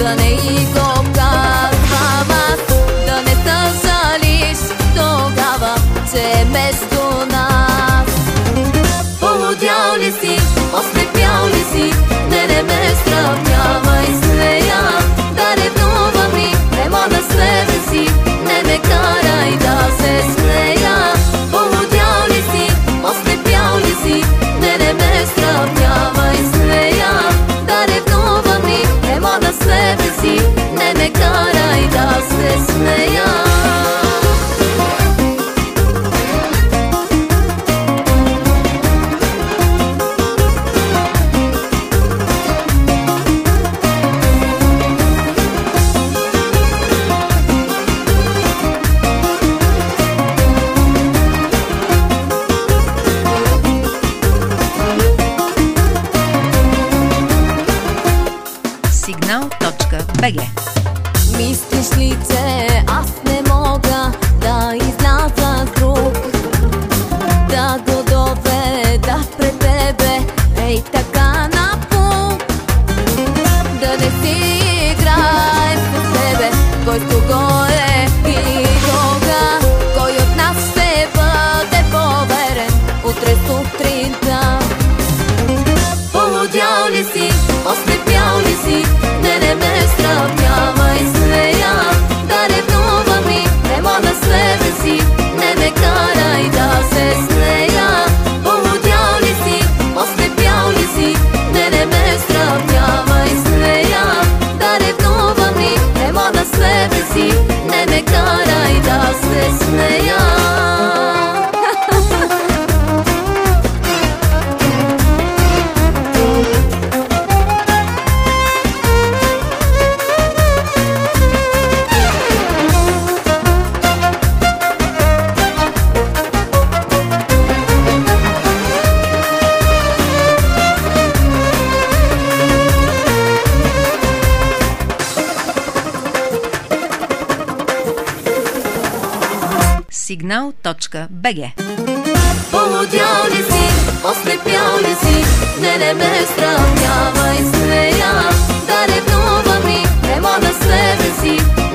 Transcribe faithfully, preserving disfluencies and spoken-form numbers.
за неї го казвам аз. Да не съжалиш тогава, че е вместо нас. Полудял ли си, ослепял ли си, не, не ме сравнявай с нея. Да ревнувам ли, нема на себе си, не ме карай да се смея. Полудял ли си, ослепял ли си, не, не ме сравнявай с нея. Да ревнувам ли, нема на себе си, не ме карай да се смея. Сигнал точка би джи. Мислиш ли, че аз не мога да изляза с друг, да го доведа пред тебе, ей така напук? Да не си играем с тебе, кой с кого е и кога, кой от нас ще бъде поверен утре сутринта. Полудял ли си, ослепял ли си, не, не ме сравнявай с нея. Да ревнувам ли, нема на себе си, не ме карай да се смея. Полудял ли си, ослепял ли си, не, не ме сравнявай с нея. Да ревнувам ли, нема на себе си, не ме карай да се смея. Сигнал точка би джи. Полудял ли си, ослепял ли си, не, не ме сравнявай с нея. Да ревнувам ли, нема на себе си,